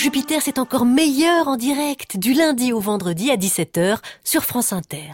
Jupiter, c'est encore meilleur en direct, du lundi au vendredi à 17h sur France Inter.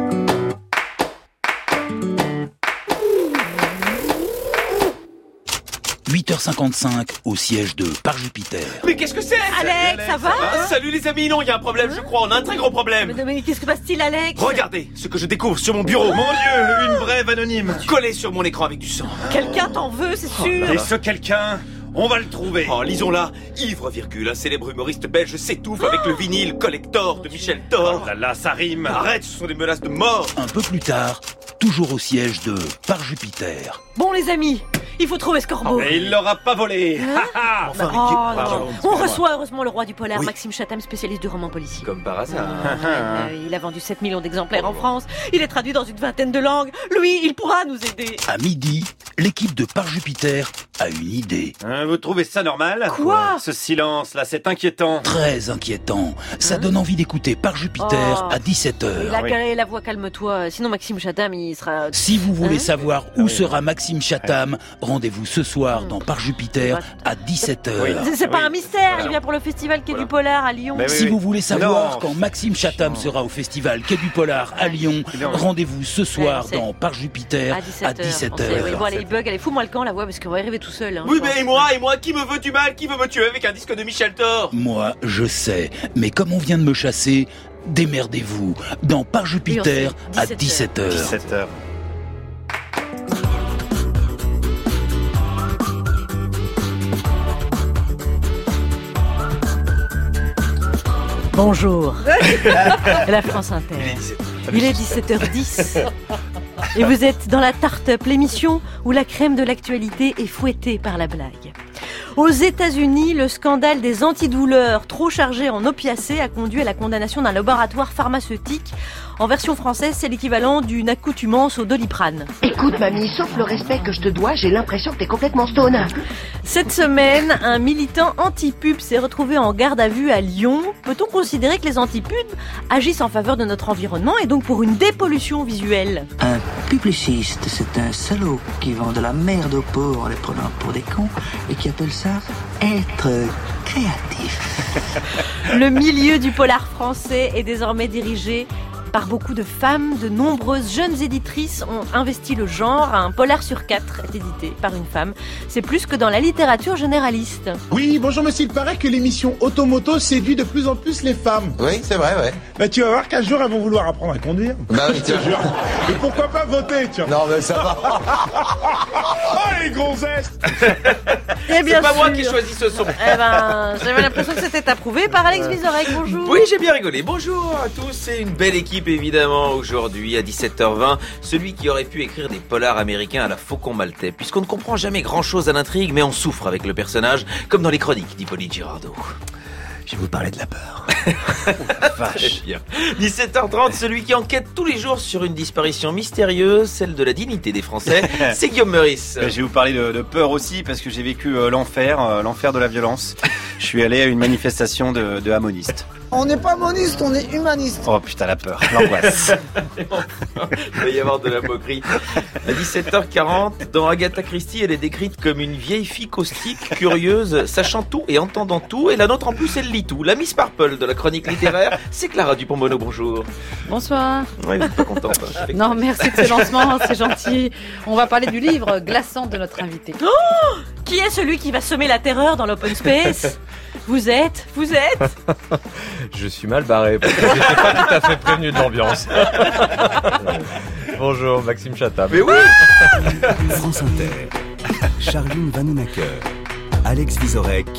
« 8h55 au siège de Par Jupiter. » Mais qu'est-ce que c'est? Alex, ça va? Salut les amis, non, il y a un problème, je crois, on a un très gros problème. Mais qu'est-ce que passe-t-il, Alex? Regardez ce que je découvre sur mon bureau. Mon Dieu, une brève anonyme. Collé sur mon écran avec du sang. Quelqu'un t'en veut, c'est sûr. Et ce quelqu'un, on va le trouver. Oh, lisons-là. Ivre, un célèbre humoriste belge s'étouffe avec le vinyle collector de Michel Thor. Oh là là, ça rime. Arrête, ce sont des menaces de mort. Un peu plus tard, toujours au siège de Par Jupiter. Bon, les amis, il faut trouver ce corbeau. Et il l'aura pas volé. Enfin, Non. On reçoit heureusement le roi du polar, Maxime Chatham, spécialiste du roman policier. Comme par hasard. Il a vendu 7 millions d'exemplaires en France. Il est traduit dans une vingtaine de langues. Lui, il pourra nous aider. À midi, l'équipe de Par Jupiter a une idée. Vous trouvez ça normal? Quoi? Ce silence là, c'est inquiétant. Très inquiétant. Ça donne envie d'écouter Par Jupiter à 17h. Il a calé la voix, calme-toi. Sinon, Maxime Chatham, il sera... Si vous voulez savoir où sera Maxime Chatham, rendez-vous ce soir dans Par Jupiter à 17h. C'est pas un mystère, il vient pour le festival Quai du Polar à Lyon. Si vous voulez savoir quand Maxime Chatham sera au festival Quai du Polar à Lyon, rendez-vous ce soir dans Par Jupiter à 17h. Bon, allez, il bug, allez, fous-moi le camp, la voix, parce qu'on va y arriver tout seul. Oui, mais et moi, qui me veut du mal? Qui veut me tuer avec un disque de Michel Thor? Moi, je sais, mais comme on vient de me chasser, démerdez-vous dans Par Jupiter à 17h. 17h. Bonjour. La France Inter. Il est 17h10. Et vous êtes dans la Tarte-up, l'émission où la crème de l'actualité est fouettée par la blague. Aux États-Unis, le scandale des antidouleurs trop chargés en opiacés a conduit à la condamnation d'un laboratoire pharmaceutique. En version française, c'est l'équivalent d'une accoutumance au Doliprane. Écoute, mamie, sauf le respect que je te dois, j'ai l'impression que t'es complètement stone. Cette semaine, un militant anti-pub s'est retrouvé en garde à vue à Lyon. Peut-on considérer que les anti-pubs agissent en faveur de notre environnement et donc pour une dépollution visuelle? Un publiciste, c'est un salaud qui vend de la merde aux pauvres en les prenant pour des cons et qui appelle ça être créatif. Le milieu du polar français est désormais dirigé par beaucoup de femmes. De nombreuses jeunes éditrices ont investi le genre. Un polar sur 4 est édité par une femme. C'est plus que dans la littérature généraliste. Oui, bonjour monsieur, il paraît que l'émission Automoto séduit de plus en plus les femmes. Oui, c'est vrai, ouais. Bah tu vas voir qu'un jour elles vont vouloir apprendre à conduire. Bah oui, tiens. Et pourquoi pas voter, tiens. Non mais ça va. Oh les gonzesses. Et bien C'est pas sûr. moi qui choisis ce son. J'avais l'impression que c'était approuvé par Alex Vizorek. Bonjour. Oui, j'ai bien rigolé. Bonjour à tous, c'est une belle équipe évidemment aujourd'hui à 17h20. Celui qui aurait pu écrire des polars américains à la Faucon Maltais, puisqu'on ne comprend jamais grand-chose à l'intrigue, mais on souffre avec le personnage, comme dans les chroniques d'Hippolyte Girardot. Je vais vous parler de la peur. Vache. Bien. 17h30, celui qui enquête tous les jours sur une disparition mystérieuse, celle de la dignité des Français, c'est Guillaume Meurice. Je vais vous parler de peur aussi parce que j'ai vécu l'enfer de la violence. Je suis allé à une manifestation de amonistes. On n'est pas moniste, on est humaniste. Oh putain, la peur, l'angoisse. Il va y avoir de la moquerie. À 17h40, dans Agatha Christie, elle est décrite comme une vieille fille caustique, curieuse, sachant tout et entendant tout. Et la nôtre, en plus, elle lit tout. La Miss Marple de la chronique littéraire, c'est Clara Dupont-Mono. Bonjour. Bonsoir. Ouais, vous êtes pas contente. Hein. Non, merci de ce lancement, c'est gentil. On va parler du livre glaçant de notre invité. Oh, qui est celui qui va semer la terreur dans l'open space? Vous êtes Je suis mal barré parce que j'étais pas tout à fait prévenu de l'ambiance. Bonjour, Maxime Chatham. Mais oui. France Inter, Charline Vanhoenacker, Alex Vizorek.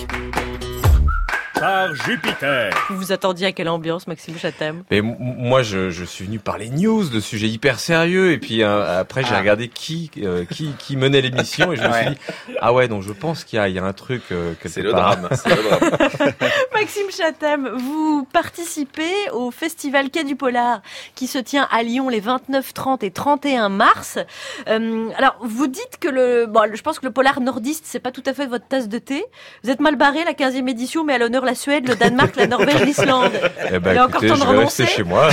Par Jupiter. Vous vous attendiez à quelle ambiance, Maxime Chatham? Mais moi, je suis venu parler news, de sujets hyper sérieux, et puis après j'ai regardé qui menait l'émission, et je me suis dit ah ouais, donc je pense qu'il y a un truc. C'est le drame. C'est le drame. Maxime Chatham, vous participez au festival Quai du Polar qui se tient à Lyon les 29, 30 et 31 mars. Alors, vous dites que je pense que le polar nordiste, c'est pas tout à fait votre tasse de thé. Vous êtes mal barré, la 15e édition, mais à l'honneur la Suède, le Danemark, la Norvège, l'Islande. Eh ben, Il est encore temps de je vais renoncer. rester chez moi.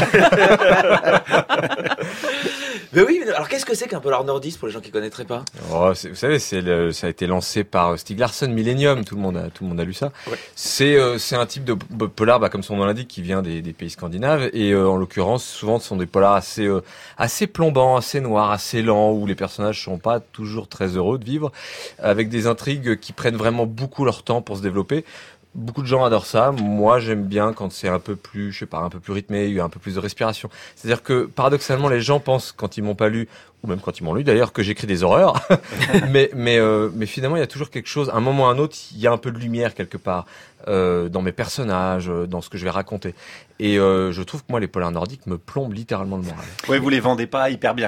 Mais oui, alors qu'est-ce que c'est qu'un polar nordiste pour les gens qui connaîtraient pas? Oh, vous savez, ça a été lancé par Stieg Larsson, Millennium. Tout le monde a lu ça. Ouais. C'est un type de polar, comme son nom l'indique, qui vient des pays scandinaves. Et en l'occurrence, souvent, ce sont des polars assez plombants, assez noirs, assez lents, où les personnages sont pas toujours très heureux de vivre, avec des intrigues qui prennent vraiment beaucoup leur temps pour se développer. Beaucoup de gens adorent ça. Moi, j'aime bien quand c'est un peu plus, un peu plus rythmé, il y a un peu plus de respiration. C'est-à-dire que, paradoxalement, les gens pensent, quand ils m'ont pas lu, ou même quand ils m'ont lu d'ailleurs, que j'écris des horreurs. mais finalement, il y a toujours quelque chose, à un moment ou à un autre, il y a un peu de lumière quelque part, dans mes personnages, dans ce que je vais raconter. Et je trouve que moi, les polars nordiques me plombent littéralement le moral. Ouais, vous les vendez pas hyper bien.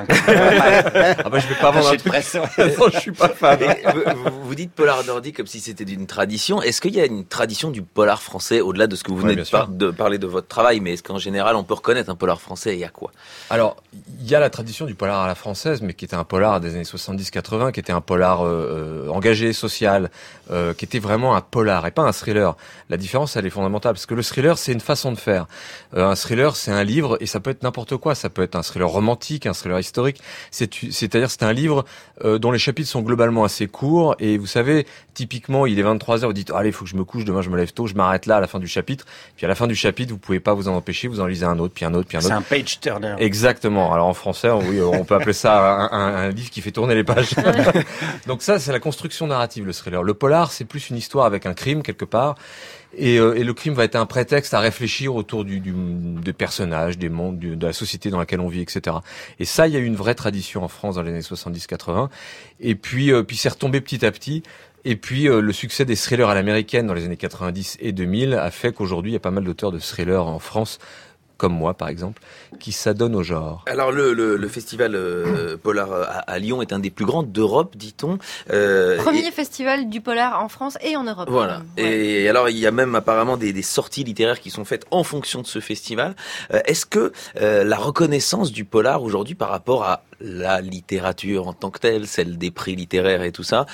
Ah bah, je vais pas vendre un truc. Non, je suis pas fan. Vous dites polar nordique comme si c'était d'une tradition. Est-ce qu'il y a une tradition du polar français, au-delà de ce que vous venez de parler de votre travail, mais est-ce qu'en général, on peut reconnaître un polar français et il y a quoi? Alors, il y a la tradition du polar à la française, mais qui était un polar des années 70-80, qui était un polar engagé, social, qui était vraiment un polar et pas un thriller. La différence, elle est fondamentale, parce que le thriller, c'est une façon de faire. Un thriller, c'est un livre, et ça peut être n'importe quoi. Ça peut être un thriller romantique, un thriller historique. C'est-à-dire, c'est un livre dont les chapitres sont globalement assez courts, et vous savez, typiquement, il est 23h, vous dites, allez, il faut que je me couche, demain je me lève tôt, je m'arrête là à la fin du chapitre. Puis à la fin du chapitre, vous pouvez pas vous en empêcher, vous en lisez un autre, puis un autre, puis un autre. C'est un page turner. Exactement. Alors en français, oui, on peut appeler ça un livre qui fait tourner les pages. Donc ça, c'est la construction narrative, le thriller. Le polar, c'est plus une histoire avec un crime quelque part. Et le crime va être un prétexte à réfléchir autour des personnages, des mondes, de la société dans laquelle on vit, etc. Et ça, il y a eu une vraie tradition en France dans les années 70-80. Et puis c'est retombé petit à petit. Et puis le succès des thrillers à l'américaine dans les années 90 et 2000 a fait qu'aujourd'hui, il y a pas mal d'auteurs de thrillers en France, comme moi par exemple, qui s'adonnent au genre. Alors le festival polar à Lyon est un des plus grands d'Europe, dit-on. Premier festival du polar en France et en Europe. Voilà. Ouais. Et alors il y a même apparemment des sorties littéraires qui sont faites en fonction de ce festival. Est-ce que la reconnaissance du polar aujourd'hui par rapport à la littérature en tant que telle, celle des prix littéraires et tout ça,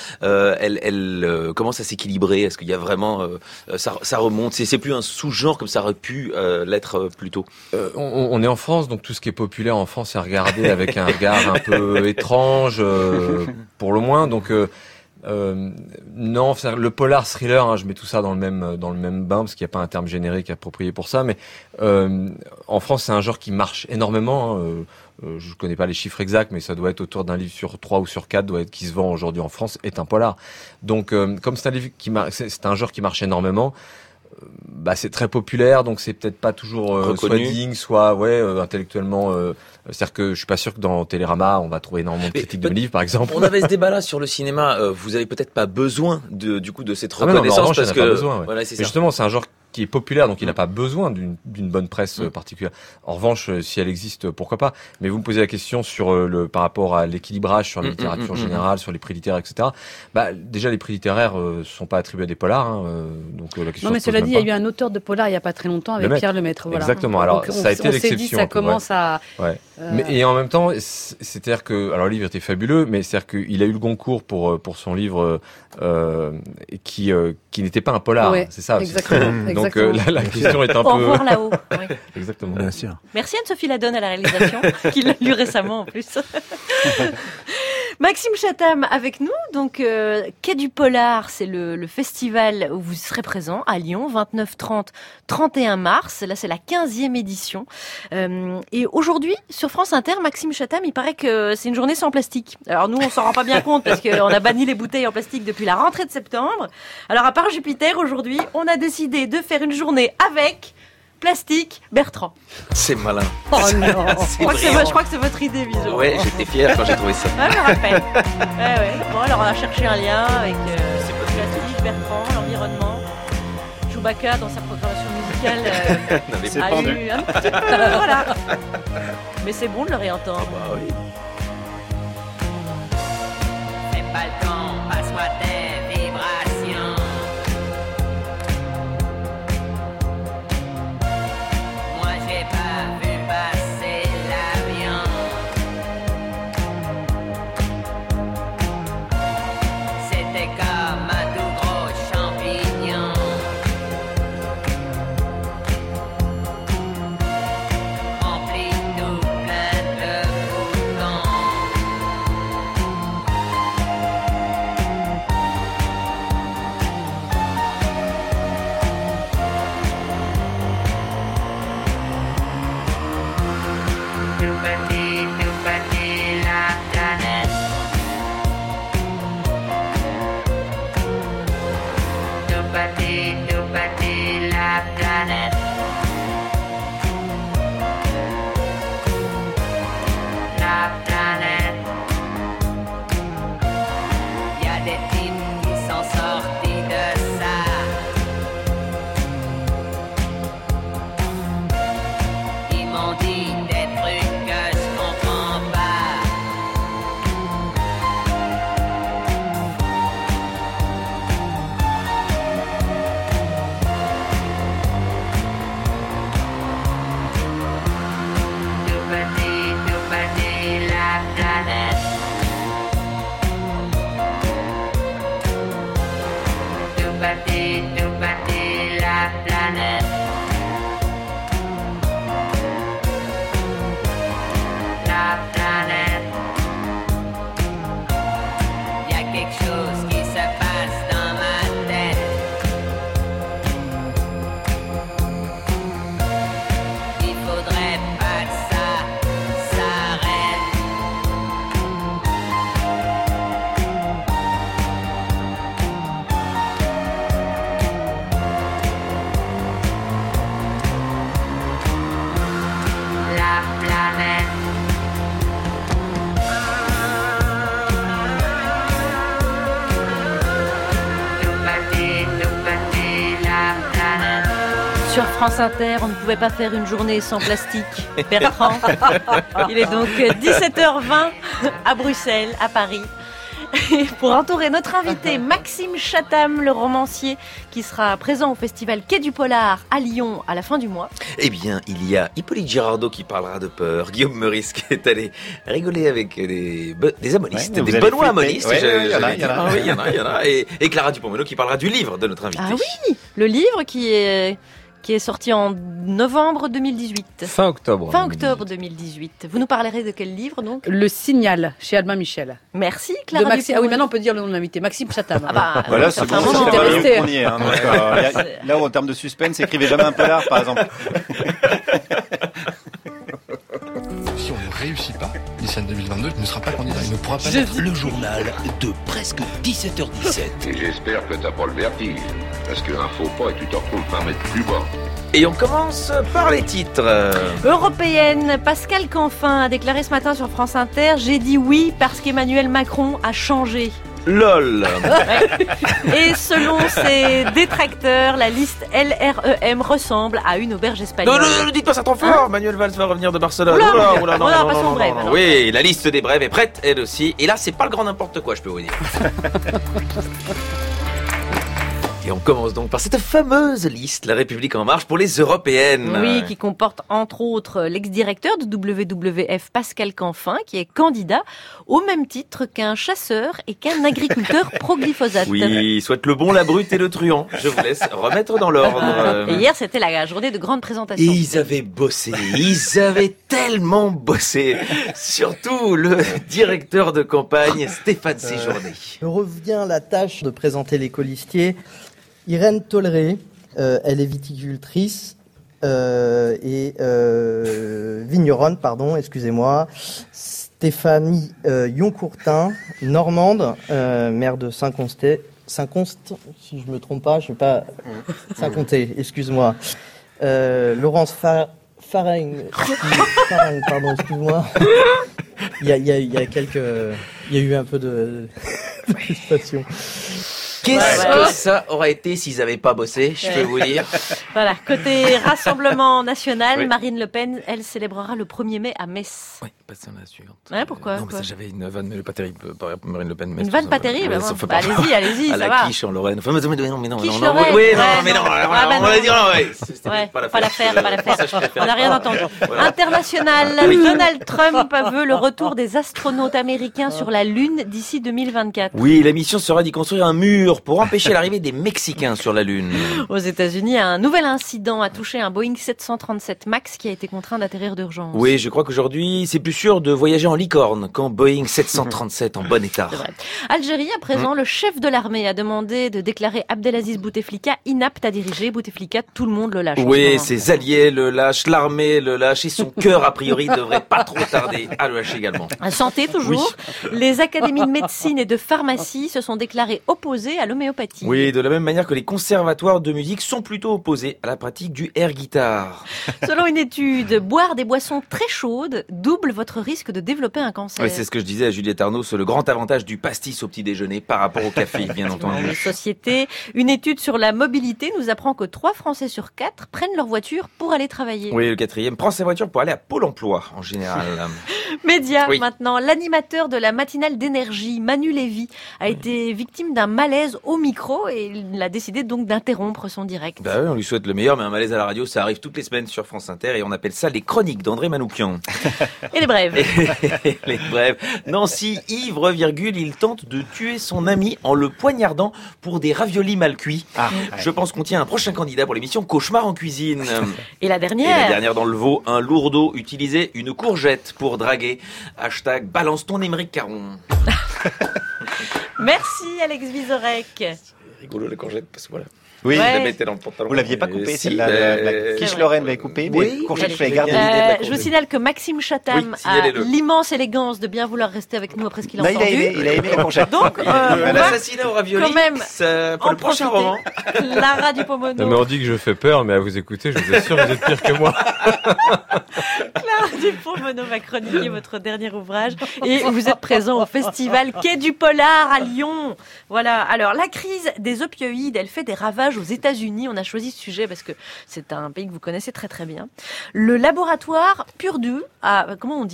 elle commence à s'équilibrer? Est-ce qu'il y a vraiment ça remonte? C'est plus un sous-genre comme ça aurait pu l'être plus tôt. On est en France, donc tout ce qui est populaire en France est regardé avec un regard un peu étrange, pour le moins. Donc non, le polar thriller, je mets tout ça dans le même bain parce qu'il n'y a pas un terme générique approprié pour ça. Mais en France, c'est un genre qui marche énormément. Je connais pas les chiffres exacts, mais ça doit être autour d'un livre sur 3 ou sur 4 qui se vend aujourd'hui en France est un polar. Donc comme c'est un livre c'est un genre qui marche énormément. C'est très populaire, donc c'est peut-être pas toujours soit digne, soit intellectuellement. C'est-à-dire que je suis pas sûr que dans Télérama on va trouver énormément de critiques de livres, par exemple. On avait ce débat-là sur le cinéma. Vous avez peut-être pas besoin de cette reconnaissance parce que pas besoin, ouais. Voilà, c'est ça. Justement, c'est un genre qui est populaire, donc il n'a pas besoin d'une bonne presse particulière. En revanche, si elle existe, pourquoi pas. Mais vous me posez la question sur par rapport à l'équilibrage sur la littérature générale, sur les prix littéraires, etc. Déjà, les prix littéraires sont pas attribués à des polars, donc la question. Non, mais cela dit, il y a eu un auteur de polar il y a pas très longtemps avec Pierre Lemaitre. Voilà. Exactement. Alors, donc, ça a été l'exception. On s'est dit, ça commence à. Ouais. Et en même temps, c'est-à-dire que, alors le livre était fabuleux, mais c'est-à-dire qu'il a eu le Goncourt pour son livre qui n'était pas un polar. Ouais, c'est ça. Exactement. Donc la question est un peu. Au revoir là-haut. Oui. Exactement. Bien sûr. Merci Anne-Sophie Ladonne à la réalisation, qui l'a lu récemment en plus. Maxime Chatham avec nous, donc Quai du Polar, c'est le festival où vous serez présent à Lyon, 29, 30, 31 mars. Là, c'est la 15e édition. Et aujourd'hui, sur France Inter, Maxime Chatham, il paraît que c'est une journée sans plastique. Alors nous, on s'en rend pas bien compte parce qu'on a banni les bouteilles en plastique depuis la rentrée de septembre. Alors à part Jupiter, aujourd'hui, on a décidé de faire une journée avec plastique Bertrand. C'est malin. Oh non. Je crois que c'est votre idée, visiblement. Ouais, j'étais fier quand j'ai trouvé ça. Ah, je me rappelle. Ouais. Bon, alors on a cherché un lien avec plastique, Bertrand, l'environnement. Chewbacca dans sa programmation musicale c'est a pendu. eu un petit peu, voilà. Mais c'est bon de le réentendre. Oui. C'est pas le temps, passe-moi tes vibrations. Moi j'ai pas vu passer l'avion. C'était comme un tout gros champignon. la planète. La planète. Y a des films qui sont sortis de ça. Ils m'ont dit des trucs que je comprends pas. Tout petit, la planète. Tout petit, la planète. La planète. Y a quelque chose qui se passe dans ma tête. Il faudrait pas que ça s'arrête. La planète. Tout petit, la planète. Sur France Inter, on ne pouvait pas faire une journée sans plastique. Bertrand, il est donc 17h20 à Bruxelles, à Paris. Et pour entourer notre invité Maxime Chatham, le romancier, qui sera présent au festival Quai du Polar à Lyon à la fin du mois. Eh bien, il y a Hippolyte Girardot qui parlera de peur, Guillaume Meurice qui est allé rigoler avec des amonistes, des Benoît amonistes. Il y en a. Et Clara Dupont-Mello qui parlera du livre de notre invité. Ah oui, le livre qui est sorti en novembre 2018. Fin octobre. Fin octobre 2018. Vous nous parlerez de quel livre donc ? Le Signal, chez Albin Michel. Merci Clara. Ah oui, maintenant on peut dire le nom de l'invité, Maxime Chatham. Ah bah, Voilà, c'est bon, moment, ça j'étais va mieux restée. qu'on y est, hein, donc, là, en termes de suspense, écrivez jamais un polar, par exemple. Si on ne réussit pas, d'ici à 2022, il ne sera pas candidat. Il ne pourra pas C'est le journal de presque 17h17. Et j'espère que t'as pas le vertige. Parce qu'un faux pas et tu te retrouves 20 mètres plus bas. Et on commence par les titres. Européenne, Pascal Canfin a déclaré ce matin sur France Inter « J'ai dit oui parce qu'Emmanuel Macron a changé ». LOL. Et selon ses détracteurs, la liste LREM ressemble à une auberge espagnole. Non, ne dites pas ça trop fort. Manuel Valls va revenir de Barcelone. Oula, passons au brève. Oui, la liste des brèves est prête, elle aussi. Et là, c'est pas le grand n'importe quoi, je peux vous dire. Et on commence donc par cette fameuse liste, La République En Marche pour les européennes. Oui, qui comporte entre autres l'ex-directeur de WWF Pascal Canfin, qui est candidat au même titre qu'un chasseur et qu'un agriculteur pro-glyphosate. Oui, soit le bon, la brute et le truand. Je vous laisse remettre dans l'ordre. Et hier, c'était la journée de grande présentation. Et ils avaient bossé, ils avaient tellement bossé. Surtout le directeur de campagne, Stéphane Séjourné. Me revient la tâche de présenter les colistiers. Irène Tolleré, elle est viticultrice et vigneronne, excusez-moi. Stéphanie Yoncourtin, normande, maire de Saint-Consté, si je me trompe pas, je sais pas, Saint-Comté, excuse-moi. Laurence Faring, excuse-moi. Il y a eu un peu de crispation. Qu'est-ce que ça aurait été s'ils n'avaient pas bossé, je peux vous dire. Voilà, côté Rassemblement National, Oui. Marine Le Pen, elle célébrera le 1er mai à Metz. Oui, passe à la suivante. Ouais, pourquoi Non, mais ça, j'avais une vanne, mais pas terrible, par Marine Le Pen. Une vanne pas terrible, ça hein. fait Bah, allez-y, à ça la va. quiche en Lorraine. Enfin, mais non, Quiche non, Lorraine, oui, ouais, non, mais non, on va dire non, ouais. C'était Ouais, pas la pas la faire. Ça, je préfère On n'a rien pas. entendu. Voilà. International, Donald Trump veut le retour des astronautes américains sur la Lune d'ici 2024. Oui, la mission sera d'y construire un mur pour empêcher l'arrivée des Mexicains sur la Lune. Aux États-Unis, un nouvel incident a touché un Boeing 737 MAX qui a été contraint d'atterrir d'urgence. Oui, je crois qu'aujourd'hui, c'est plus sûr de voyager en licorne qu'en Boeing 737 en bon état. C'est vrai. Algérie, à présent, le chef de l'armée a demandé de déclarer Abdelaziz Bouteflika inapte à diriger. Bouteflika, tout le monde le lâche. Oui, ses alliés le lâchent, l'armée le lâche et son cœur, a priori, devrait pas trop tarder à le lâcher également. Santé, toujours. Oui. Les académies de médecine et de pharmacie se sont déclarées opposées à l'homéopathie. Oui, de la même manière que les conservatoires de musique sont plutôt opposés à la pratique du air guitar. Selon une étude, boire des boissons très chaudes double votre risque de développer un cancer. Oui, c'est ce que je disais à Juliette Arnaud, c'est le grand avantage du pastis au petit déjeuner par rapport au café, bien entendu. Les sociétés, une étude sur la mobilité nous apprend que 3 Français sur 4 prennent leur voiture pour aller travailler. Oui, le 4e prend sa voiture pour aller à Pôle emploi, en général. Média, maintenant. L'animateur de la matinale d'énergie, Manu Lévy, a été victime d'un malaise au micro et il a décidé donc d'interrompre son direct. Bah oui, on lui souhaite le meilleur, mais un malaise à la radio, ça arrive toutes les semaines sur France Inter et on appelle ça les chroniques d'André Manoukian. Et les brèves. Les brèves. Nancy, ivre, il tente de tuer son ami en le poignardant pour des raviolis mal cuits. Je pense qu'on tient un prochain candidat pour l'émission Cauchemar en cuisine. Et la dernière. Et la dernière dans le veau, un lourdeau utilisait une courgette pour draguer. Hashtag balance ton Émeric Caron. Merci Alex Vizorek. C'est rigolo la courgette parce que voilà. Oui, je la mettais dans le pantalon. Vous l'aviez pas coupée, si, la quiche Lorraine l'avait coupée, mais oui, courgette, je l'avais gardée. Je vous signale que Maxime Chatham a l'immense élégance de bien vouloir rester avec nous après ce qu'il a entendu. Il a aimé la courgette. Donc, l'assassinat au ravioli, quand même ça, pour le prochain roman. Lara Dupont-Mono. Non, mais on dit que je fais peur, mais à vous écouter, je vous assure, vous êtes pire que moi. Clara Dupont-Mono va chroniquer votre dernier ouvrage et vous êtes présent au festival Quai du Polar à Lyon. Voilà. Alors, la crise des opioïdes, elle fait des ravages aux États-Unis. On a choisi ce sujet parce que c'est un pays que vous connaissez très très bien. Le laboratoire Purdue a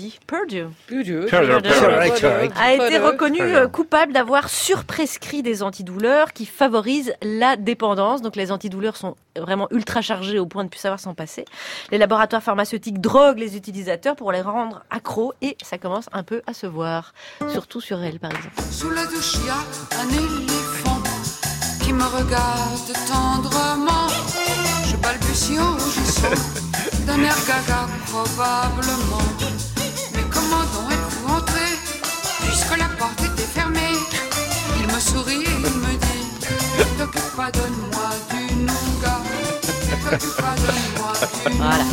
été reconnu coupable d'avoir surprescrit des antidouleurs qui favorisent la dépendance. Donc les antidouleurs sont vraiment ultra chargés au point de ne plus savoir s'en passer. Les laboratoires pharmaceutiques droguent les utilisateurs pour les rendre accros et ça commence un peu à se voir, surtout sur elle par exemple. Sous la douche, il y a un éléphant qui me regarde tendrement. Je balbutie en rougissant d'un air gaga probablement. Mais comment donc êtes-vous entré puisque la porte était fermée? Il me sourit et il me dit: t'occupe pas, donne-moi du nougat. T'occupe pas, donne-moi du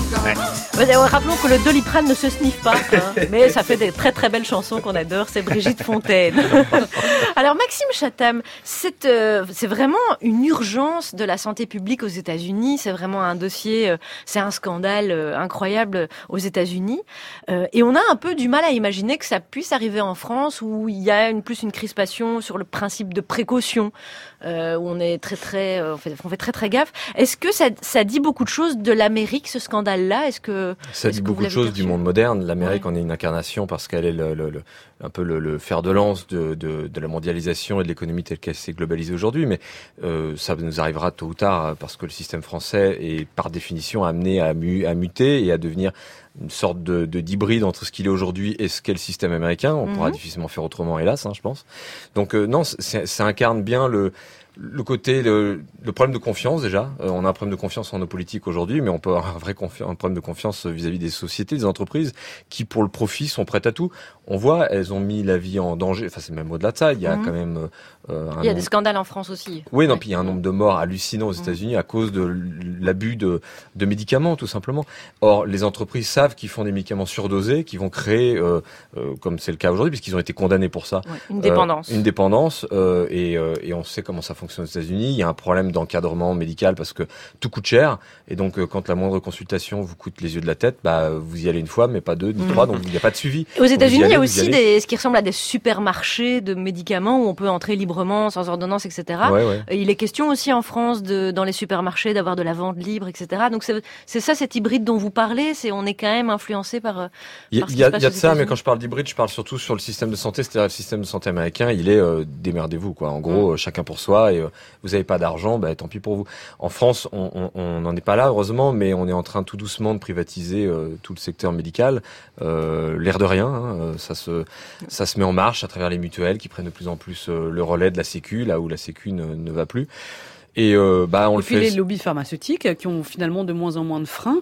nougat. Rappelons que le Doliprane ne se sniffe pas, mais ça fait des très très belles chansons qu'on adore, c'est Brigitte Fontaine. Alors Maxime Chatham, c'est vraiment une urgence de la santé publique aux États-Unis, c'est vraiment un dossier, c'est un scandale incroyable aux États-Unis, et on a un peu du mal à imaginer que ça puisse arriver en France où il y a plus une crispation sur le principe de précaution, où on est on fait très très gaffe. Est-ce que ça dit beaucoup de choses de l'Amérique, ce scandale-là? Ça dit beaucoup de choses du monde moderne. L'Amérique en est une incarnation parce qu'elle est un peu le fer de lance de la mondialisation et de l'économie telle qu'elle s'est globalisée aujourd'hui. Mais ça nous arrivera tôt ou tard parce que le système français est par définition amené à muter et à devenir une sorte d'hybride entre ce qu'il est aujourd'hui et ce qu'est le système américain. On pourra difficilement faire autrement, hélas, je pense. Donc non, ça incarne bien le côté, le problème de confiance déjà. On a un problème de confiance en nos politiques aujourd'hui, mais on peut avoir un problème de confiance vis-à-vis des sociétés, des entreprises, qui pour le profit sont prêtes à tout. On voit, elles ont mis la vie en danger. Enfin, c'est même au-delà de ça. Il y a quand même il y a des scandales en France aussi. Oui, non, puis il y a un nombre de morts hallucinant aux États-Unis à cause de l'abus de médicaments, tout simplement. Or, les entreprises savent qu'ils font des médicaments surdosés, qui vont créer, comme c'est le cas aujourd'hui, puisqu'ils ont été condamnés pour ça, une dépendance. Et on sait comment ça fonctionne aux États-Unis. Il y a un problème d'encadrement médical parce que tout coûte cher. Et donc, quand la moindre consultation vous coûte les yeux de la tête, vous y allez une fois, mais pas deux, ni trois. Donc, il n'y a pas de suivi. Aux États-Unis, il y a aussi ce qui ressemble à des supermarchés de médicaments où on peut entrer librement, sans ordonnance, etc. Ouais. Il est question aussi en France dans les supermarchés d'avoir de la vente libre, etc. Donc c'est ça, cet hybride dont vous parlez. On est quand même influencé par. Il y a de ça, mais quand je parle d'hybride, je parle surtout sur le système de santé. C'est-à-dire le système de santé américain, il est démerdez-vous, quoi. En gros, chacun pour soi. Et vous n'avez pas d'argent, tant pis pour vous. En France, on n'en est pas là, heureusement, mais on est en train tout doucement de privatiser tout le secteur médical. L'air de rien, ça se met en marche à travers les mutuelles qui prennent de plus en plus le relais de la Sécu, là où la Sécu ne va plus. Et on le fait. Et puis les lobbies pharmaceutiques qui ont finalement de moins en moins de freins.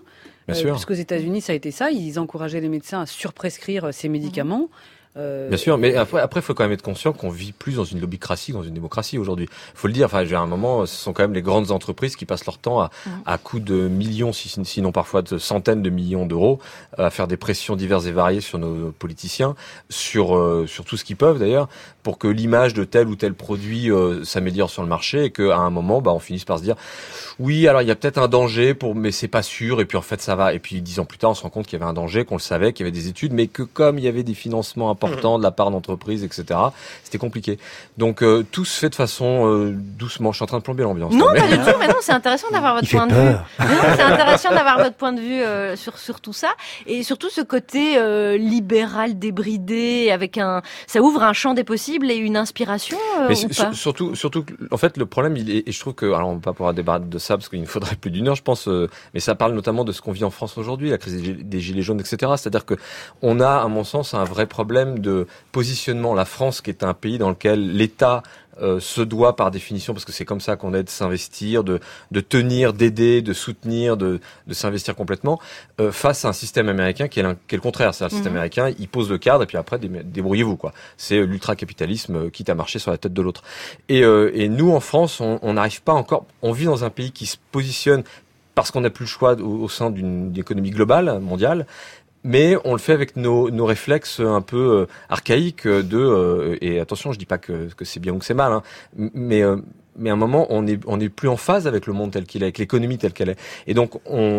Bien sûr. Parce qu'aux États-Unis, ça a été ça. Ils encourageaient les médecins à surprescrire ces médicaments. Bien sûr, mais après, faut quand même être conscient qu'on vit plus dans une lobbycratie, dans une démocratie aujourd'hui. Faut le dire. Enfin, à un moment, ce sont quand même les grandes entreprises qui passent leur temps à coups de millions, sinon parfois de centaines de millions d'euros, à faire des pressions diverses et variées sur nos politiciens, sur tout ce qu'ils peuvent d'ailleurs, pour que l'image de tel ou tel produit s'améliore sur le marché et qu'à un moment, on finisse par se dire, oui, alors il y a peut-être un danger mais c'est pas sûr. Et puis en fait, ça va. Et puis 10 ans plus tard, on se rend compte qu'il y avait un danger, qu'on le savait, qu'il y avait des études, mais que comme il y avait des financements importants de la part d'entreprises, etc. C'était compliqué. Donc tout se fait de façon doucement. Je suis en train de plomber l'ambiance. Non, pas du tout. Mais non, c'est intéressant d'avoir votre point de vue. C'est intéressant d'avoir votre point de vue sur tout ça, et surtout ce côté libéral débridé, avec ça ouvre un champ des possibles et une inspiration. Mais ou pas surtout, en fait, le problème, et je trouve que, alors on va pas pouvoir débattre de ça parce qu'il nous faudrait plus d'une heure, je pense. Mais ça parle notamment de ce qu'on vit en France aujourd'hui, la crise des gilets jaunes, etc. C'est-à-dire que on a, à mon sens, un vrai problème de positionnement. La France, qui est un pays dans lequel l'État se doit par définition, parce que c'est comme ça qu'on aide, s'investir, de tenir, d'aider, de soutenir, de s'investir complètement, face à un système américain qui est le contraire. C'est-à-dire le système américain, il pose le cadre et puis après débrouillez-vous, quoi. C'est l'ultra-capitalisme, quitte à marcher sur la tête de l'autre. Et nous, en France, on n'arrive pas encore. On vit dans un pays qui se positionne parce qu'on n'a plus le choix au sein d'une économie globale, mondiale. Mais on le fait avec nos réflexes un peu archaïques et attention, je dis pas que c'est bien ou que c'est mal, hein, mais à un moment, on est plus en phase avec le monde tel qu'il est, avec l'économie telle qu'elle est. Et donc,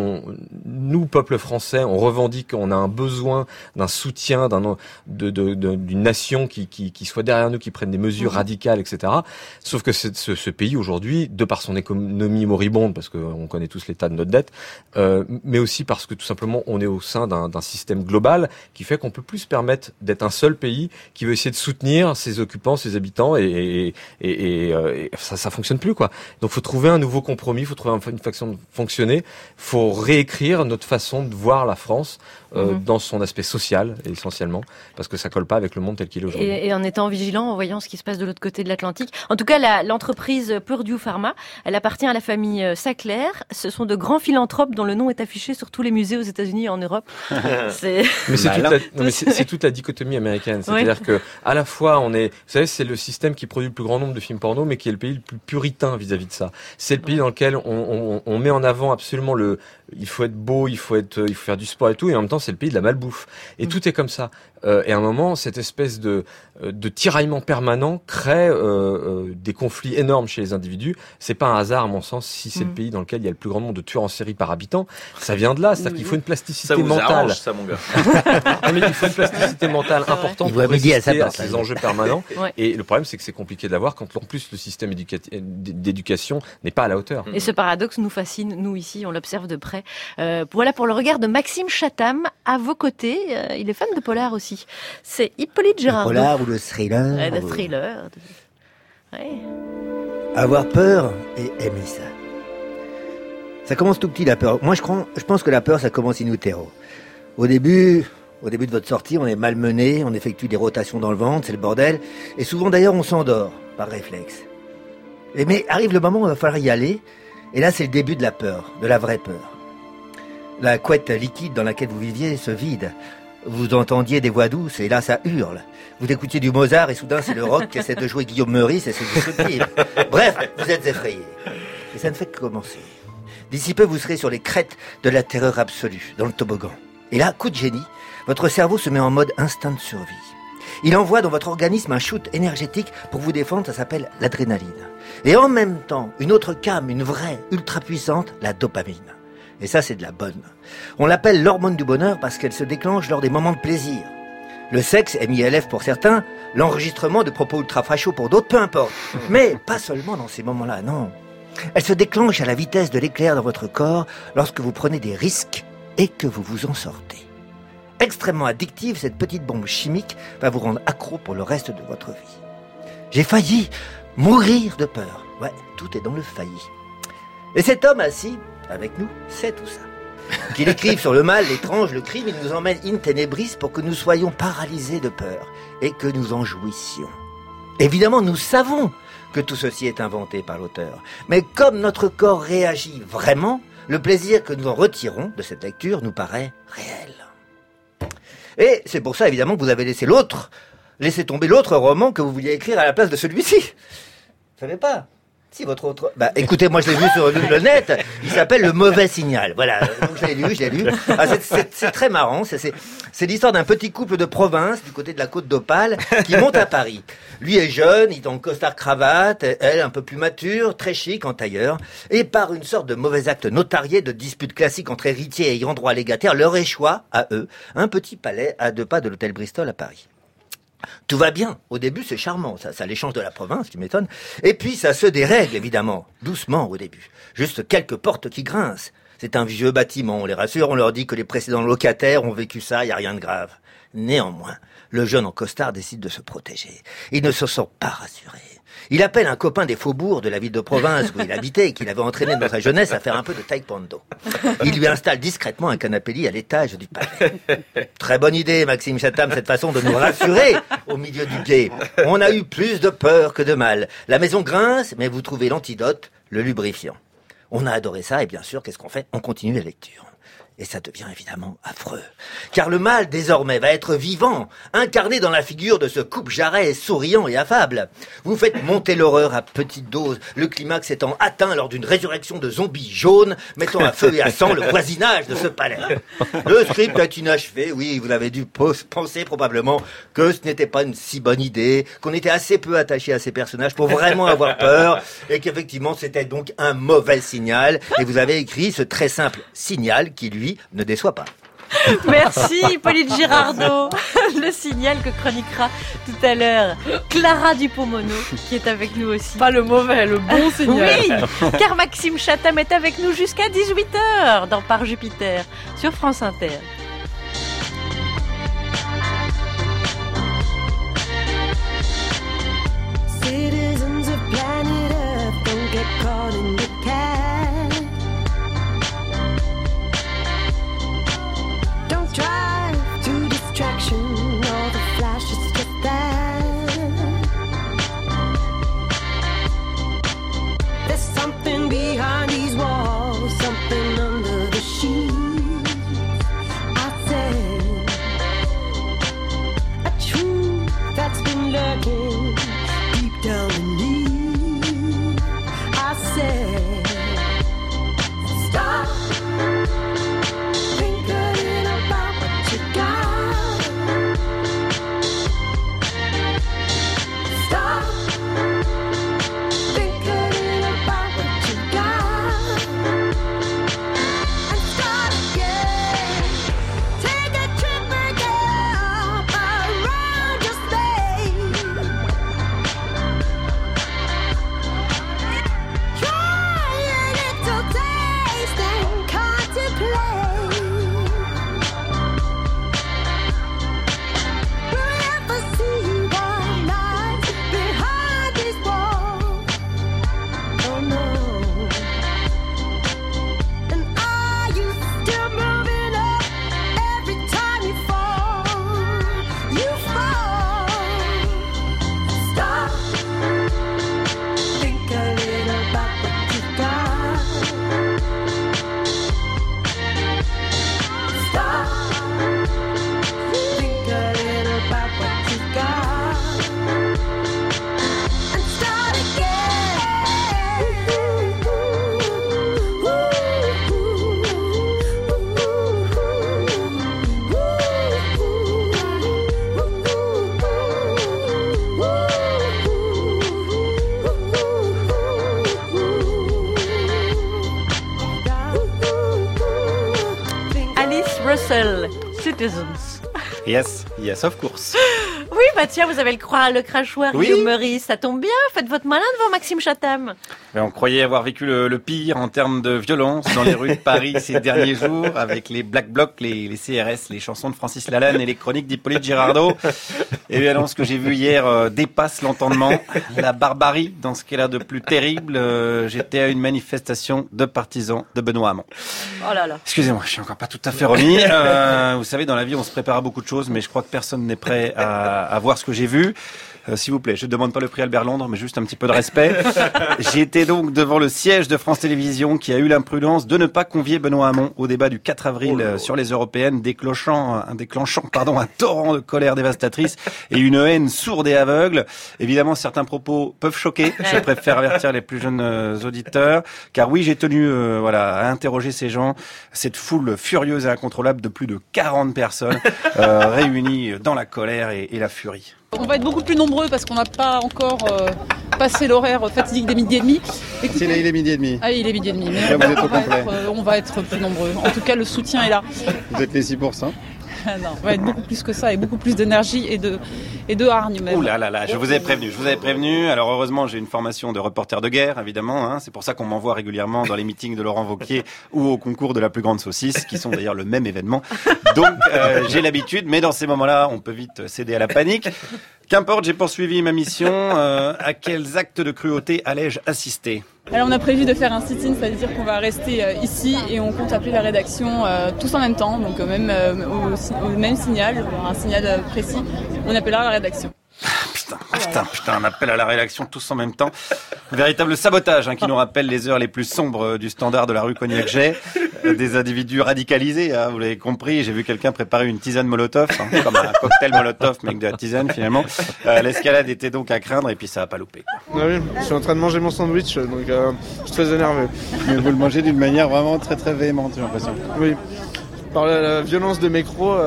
nous, peuple français, on revendique qu'on a un besoin d'un soutien d'une nation qui soit derrière nous, qui prenne des mesures radicales, etc. Sauf que ce pays aujourd'hui, de par son économie moribonde, parce qu'on connaît tous l'état de notre dette, mais aussi parce que tout simplement, on est au sein d'un système global qui fait qu'on peut plus se permettre d'être un seul pays qui veut essayer de soutenir ses occupants, ses habitants, et ça fonctionne plus, quoi. Donc faut trouver un nouveau compromis, faut trouver une façon de fonctionner, faut réécrire notre façon de voir la France dans son aspect social essentiellement, parce que ça colle pas avec le monde tel qu'il est aujourd'hui. Et en étant vigilant, en voyant ce qui se passe de l'autre côté de l'Atlantique. En tout cas, l'entreprise Purdue Pharma, elle appartient à la famille Sackler. Ce sont de grands philanthropes dont le nom est affiché sur tous les musées aux États-Unis et en Europe. C'est toute la dichotomie américaine. C'est-à-dire que à la fois vous savez, c'est le système qui produit le plus grand nombre de films porno, mais qui est le pays le plus puritain vis-à-vis de ça. C'est le pays dans lequel on met en avant absolument il faut être beau, il faut faire du sport et tout, et en même temps c'est le pays de la malbouffe. Et tout est comme ça. Et à un moment, cette espèce de tiraillement permanent crée des conflits énormes chez les individus. C'est pas un hasard, à mon sens, si c'est le pays dans lequel il y a le plus grand nombre de tueurs en série par habitant. Ça vient de là, c'est-à-dire qu'il faut une plasticité mentale. Ça vous arrange, ça, mon gars. Non, mais il faut une plasticité mentale importante pour résister à ces enjeux permanents. Et le problème, c'est que c'est compliqué d'avoir quand, en plus, le système d'éducation n'est pas à la hauteur. Et ce paradoxe nous fascine, nous ici, on l'observe de près. Voilà pour le regard de Maxime Chatham à vos côtés. Il est fan de polar aussi. C'est Hippolyte Girardot. Le polar ou le thriller. Le thriller. Ouais. Avoir peur et aimer ça. Ça commence tout petit, la peur. Moi, je pense que la peur, ça commence in utero. Au début de votre sortie, on est malmené, on effectue des rotations dans le ventre, c'est le bordel. Et souvent, d'ailleurs, on s'endort par réflexe. Mais arrive le moment où il va falloir y aller. Et là, c'est le début de la peur, de la vraie peur. La couette liquide dans laquelle vous viviez se vide. Vous entendiez des voix douces et là ça hurle. Vous écoutiez du Mozart et soudain c'est le rock qui essaie de jouer Guillaume Meurice et c'est du subtil. Bref, vous êtes effrayé. Et ça ne fait que commencer. D'ici peu vous serez sur les crêtes de la terreur absolue, dans le toboggan. Et là, coup de génie, votre cerveau se met en mode instinct de survie. Il envoie dans votre organisme un shoot énergétique pour vous défendre, ça s'appelle l'adrénaline. Et en même temps, une autre came, une vraie, ultra puissante, la dopamine. Et ça, c'est de la bonne. On l'appelle l'hormone du bonheur parce qu'elle se déclenche lors des moments de plaisir. Le sexe, MILF pour certains, l'enregistrement de propos ultra fachos pour d'autres, peu importe. Mais pas seulement dans ces moments-là, non. Elle se déclenche à la vitesse de l'éclair dans votre corps lorsque vous prenez des risques et que vous vous en sortez. Extrêmement addictive, cette petite bombe chimique va vous rendre accro pour le reste de votre vie. J'ai failli mourir de peur. Ouais, tout est dans le failli. Et cet homme assis avec nous, c'est tout ça. Qu'il écrive sur le mal, l'étrange, le crime, il nous emmène in tenebris pour que nous soyons paralysés de peur et que nous en jouissions. Évidemment, nous savons que tout ceci est inventé par l'auteur. Mais comme notre corps réagit vraiment, Le plaisir que nous en retirons de cette lecture nous paraît réel. Et c'est pour ça, évidemment, que vous avez laissé tomber l'autre roman que vous vouliez écrire à la place de celui-ci. Vous savez pas? Si votre autre... écoutez, moi je l'ai vu sur le net, il s'appelle Le Mauvais Signal. Voilà, donc je l'ai lu. Ah, c'est très marrant, c'est l'histoire d'un petit couple de province, du côté de la côte d'Opale, qui monte à Paris. Lui est jeune, il est en costard-cravate, elle un peu plus mature, très chic, en tailleur, et par une sorte de mauvais acte notarié de dispute classique entre héritiers ayant droit légataire, leur échoit, à eux, un petit palais à 2 pas de l'hôtel Bristol à Paris. Tout va bien. Au début, c'est charmant. Ça l'échange de la province, tu m'étonnes. Et puis, ça se dérègle, évidemment. Doucement, au début. Juste quelques portes qui grincent. C'est un vieux bâtiment, on les rassure, on leur dit que les précédents locataires ont vécu ça, y a rien de grave. Néanmoins, le jeune en costard décide de se protéger. Il ne se sent pas rassuré. Il appelle un copain des faubourgs de la ville de province où il habitait et qu'il avait entraîné dans sa jeunesse à faire un peu de taekwondo. Il lui installe discrètement un canapé-lit à l'étage du palais. Très bonne idée, Maxime Chatham, cette façon de nous rassurer au milieu du gué. On a eu plus de peur que de mal. La maison grince, mais vous trouvez l'antidote, le lubrifiant. On a adoré ça et bien sûr, qu'est-ce qu'on fait? On continue la lecture. Et ça devient évidemment affreux. Car le mal, désormais, va être vivant, incarné dans la figure de ce coupe-jarret souriant et affable. Vous faites monter l'horreur à petite dose, le climax étant atteint lors d'une résurrection de zombies jaunes, mettant à feu et à sang le voisinage de ce palais. Le script est inachevé, oui, vous avez dû penser probablement que ce n'était pas une si bonne idée, qu'on était assez peu attaché à ces personnages pour vraiment avoir peur, et qu'effectivement c'était donc un mauvais signal, et vous avez écrit ce très simple signal qui, lui, ne déçoit pas. Merci Hippolyte Girardot. Le signal que chroniquera tout à l'heure Clara Dupont-Mono, qui est avec nous aussi. Pas le mauvais, le bon signal. Oui, car Maxime Chatham est avec nous jusqu'à 18h dans Par Jupiter sur France Inter. Citizens of planet Earth, don't get caught in the cat. Don't drive to distraction, all the flash is just that. There's something behind these walls, something under the sheets. I said a truth that's been lurking deep down beneath. I said stop. Citizens. Yes, of course. Oui, bah tiens, vous avez le crachoir, oui. Guillaume Meurice, ça tombe bien, faites votre malin devant Maxime Chatham. On croyait avoir vécu le pire en termes de violence dans les rues de Paris ces derniers jours, avec les Black Blocs, les CRS, les chansons de Francis Lalanne et les chroniques d'Hippolyte Girardot. Et bien non, ce que j'ai vu hier dépasse l'entendement. La barbarie dans ce qu'elle a de plus terrible. J'étais à une manifestation de partisans de Benoît Hamon. Oh là là. Excusez-moi, je suis encore pas tout à fait remis. Vous savez, dans la vie, on se prépare à beaucoup de choses, mais je crois que personne n'est prêt à voir ce que j'ai vu. S'il vous plaît, je ne demande pas le prix Albert Londres, mais juste un petit peu de respect. J'étais donc devant le siège de France Télévisions qui a eu l'imprudence de ne pas convier Benoît Hamon au débat du 4 avril sur les européennes, déclenchant un torrent de colère dévastatrice et une haine sourde et aveugle. Évidemment, certains propos peuvent choquer. Je préfère avertir les plus jeunes auditeurs, car oui, j'ai tenu à interroger ces gens, cette foule furieuse et incontrôlable de plus de 40 personnes réunies dans la colère et la furie. On va être beaucoup plus nombreux parce qu'on n'a pas encore passé l'horaire fatidique des midi et demi. Écoutez, il est midi et demi. Ah, il est midi et demi. Mais là, vous êtes au complet. On va être plus nombreux. En tout cas, le soutien est là. Vous êtes les 6%? Non, on va être beaucoup plus que ça et beaucoup plus d'énergie et de hargne même. Ouh là là là, je vous avais prévenu. Alors heureusement, j'ai une formation de reporter de guerre, évidemment. Hein. C'est pour ça qu'on m'envoie régulièrement dans les meetings de Laurent Wauquiez ou au concours de la plus grande saucisse, qui sont d'ailleurs le même événement. Donc j'ai l'habitude, mais dans ces moments-là, on peut vite céder à la panique. Qu'importe, j'ai poursuivi ma mission. À quels actes de cruauté allais-je assister ? Alors on a prévu de faire un sit-in, c'est-à-dire qu'on va rester ici et on compte appeler la rédaction tous en même temps, donc même au même signal, un signal précis, on appellera la rédaction. Putain, on appelle à la rédaction tous en même temps. Véritable sabotage qui nous rappelle les heures les plus sombres du standard de la rue Cognac-Jet. Des individus radicalisés, vous l'avez compris. J'ai vu quelqu'un préparer une tisane Molotov, comme un cocktail Molotov, mais avec de la tisane finalement. L'escalade était donc à craindre et puis ça a pas loupé. Ah oui, je suis en train de manger mon sandwich, donc je suis très énervé. Mais vous le mangez d'une manière vraiment très très véhémente, j'ai l'impression. Oui. Par la violence de mes crocs.